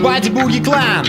Бади-буги клан.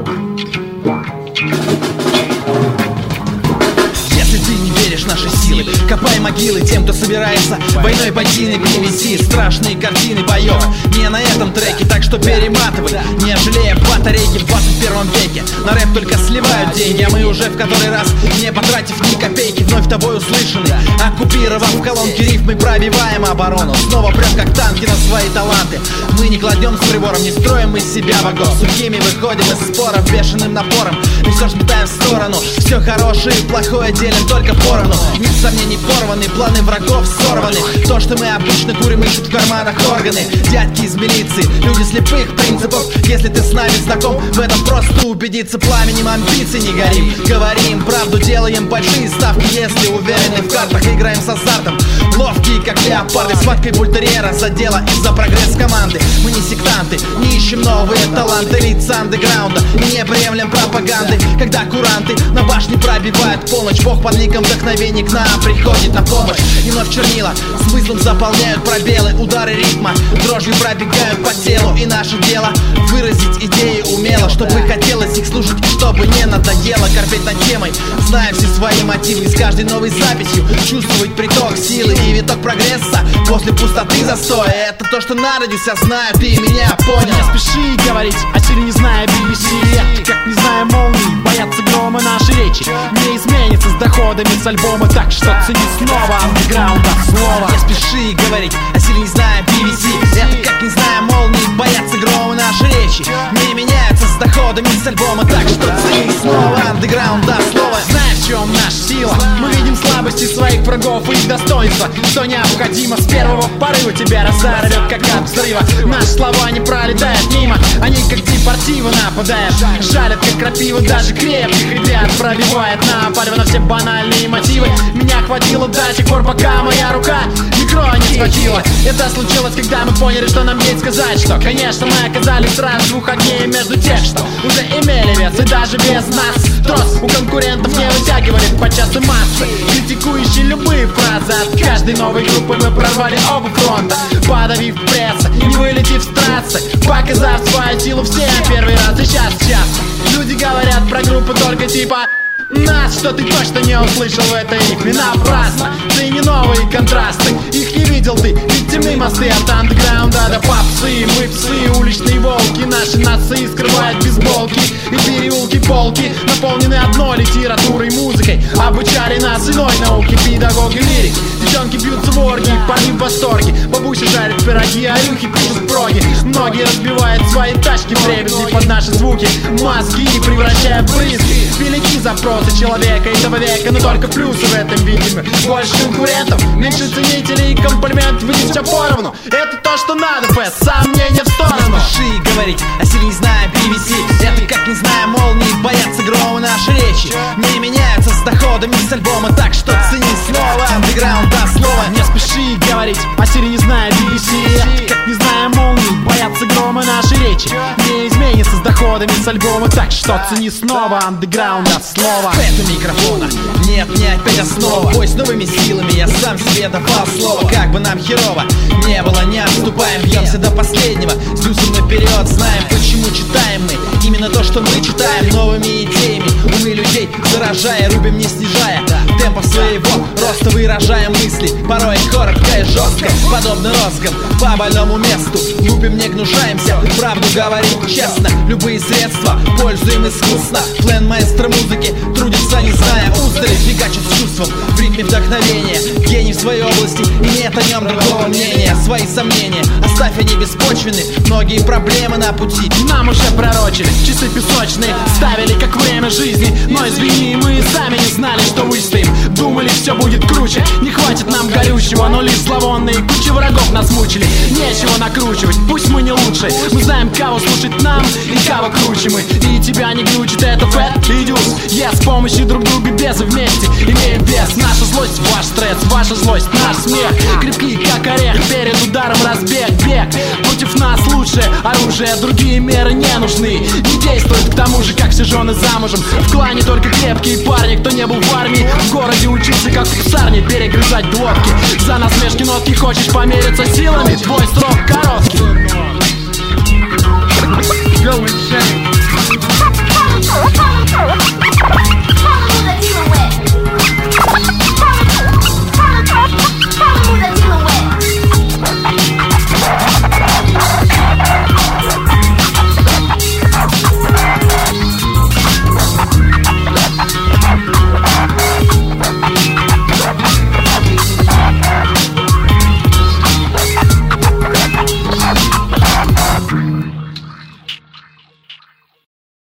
Если ты не веришь в наши силы, копай могилы тем, кто собирается войной ботины перевести. Страшные картины боев не на этом треке, так что перематывай, не жалея батарейки в 21 веке. На рэп только сливают деньги, а мы уже в который раз, не потратив ни копейки, вновь тобой услышаны. Оккупировав колонки рифмы, пробиваем оборону. Снова прям как танки на свои таланты. Мы не кладем с прибором, не строим из себя богов. Сухими выходим из споров бешеным напором. И все сметаем в сторону, все хорошее и плохое делим только поровну. Нет сомнений, порваны, планы врагов сорваны. То, что мы обычно курим, ищут в карманах органы. Дядьки из милиции, люди слепых принципов. Если ты с нами знаком, в этом просто убедиться. Пламенем амбиций не горим, говорим правду, делаем большие ставки. Если уверены в картах, играем с азартом. Ловкие, как леопарды, с хваткой бультерьера. За дело и за прогресс команды. Мы не сектанты, не ищем новые таланты. Лица андеграунда, не приемлем пропаганды. Когда куранты на башне пробивают полночь, Бог под ликом вдохновений к нам приходит на помощь. И вновь чернила смыслом заполняют пробелы. Удары ритма дрожью пробегают по телу. И наше дело выразить идеи умело, чтобы хотелось их слушать и чтобы не надоело корпеть над темой. Зная все свои мотивы, с каждой новой записью чувствовать приток силы и виток прогресса после пустоты застоя. Это то, что на радиусе знаю, ты меня понял. Не спеши говорить о силе, не зная BBC. Как не зная молний, боятся грома наши речи. Не изменится с доходами с альбома, так что цени снова андеграунда слово. Не спеши говорить о силе, не зная BBC. Это как не зная молний, боятся грома наши речи. Не меняется с доходами с альбома, так что цени снова андеграунда слово. Знаешь, в чем наша сила? Мы видим слабости своих врагов и их достоинства. Что необходимо с первого порыва тебя разорвет, как от взрыва. Наши слова не пролетают мимо, они как депортивы нападают. Жалят, как крапива, даже крепких ребят пробивает напалево на все банальные мотивы. Меня хватило до сих пор, пока моя рука микро не схватила. Это случилось, когда мы поняли, что нам есть сказать. Что, конечно, мы оказались сразу в двух огней между тех, что уже имели вес. И даже без нас трос у конкурентов не вытягивали подчас и массы, критикующие любые фразы. От каждой новой группы мы прорвали оба фронта, подавив пресса, не вылетев с трассы, показав свою силу всем первый раз. И сейчас люди говорят про группы только типа нас, что ты точно не услышал в этой рифме. Напрасно, ты не новые контрасты, их не видел ты, ведь темные мосты от андеграунда до попсы. Мы псы, уличные волки, наши носы скрывают бейсболки и переулки, полки наполнены одной литературой, музыкой. Обучали нас иной науке педагоги лирик. Девчонки бьются в оргии, парни в восторге. Бабуся жарит пироги, а рюхи пишут проги. Многие разбивают свои тачки в дребезги под наши звуки, мозги превращая в брызги. Велики запросы человека этого века, но только плюсы в этом видим. Больше конкурентов, меньше ценителей и комплиментов. Видим все поровну, это то, что надо, Фэс, сомнения в сторону. Не спеши говорить о силе, не зная BBC. Это как не зная молнии, боятся грома наши речи. Не меняются с доходами с альбома, так что цени снова андеграунд до слова. Не спеши говорить о силе, не зная BBC. Это как не зная молнии, боятся грома наши речи. Не изменится с доходами с альбома, так что цени снова андеграунд до слова. Пэт у микрофона, нет, не опять основа. Бой с новыми силами, я сам себе давал слово. Как бы нам херово не было, не отступаем, бьемся до последнего, с дюсом наперед. Знаем, почему читаем мы именно то, что мы читаем. Новыми идеями умы людей заражая, рубим не снижая темпов своего роста, выражаем мысли порой коротко и жестко, подобно розгам по больному месту. Лупим, не гнушаемся, правду говорить честно. Любые средства пользуем искусно. Плен маэстро музыки трудится, не зная устали, фигачит с чувством в ритме вдохновения. Гений в своей области, и нет о нем другого мнения. Свои сомнения оставь, они беспочвенны. Многие проблемы на пути нам уже пророчили, часы песочные ставили как время жизни. Но извини, мы сами не знали, что выстоим. Думали, все будет круче, не хватит нам горючего, но лишь зловонные куча врагов нас мучили. Нечего накручивать, пусть мы не лучшие, мы знаем, кого слушать нам и кого круче мы. И тебя не глючит, это Фэт и Дюс. Я с помощью друг друга без и вместе имеем вес. Наша злость, ваш стресс, ваша злость, наш смех. Крепкий как орех, перед ударом разбег, бег. Против нас лучшее оружие, другие меры не нужны. Не действует к тому же, как все жены замужем. В клане только крепкие парни, кто не был в армии. В городе учился, как в псарне, перегрызать глотки. За насмешки нотки хочешь помериться силами? Твой срок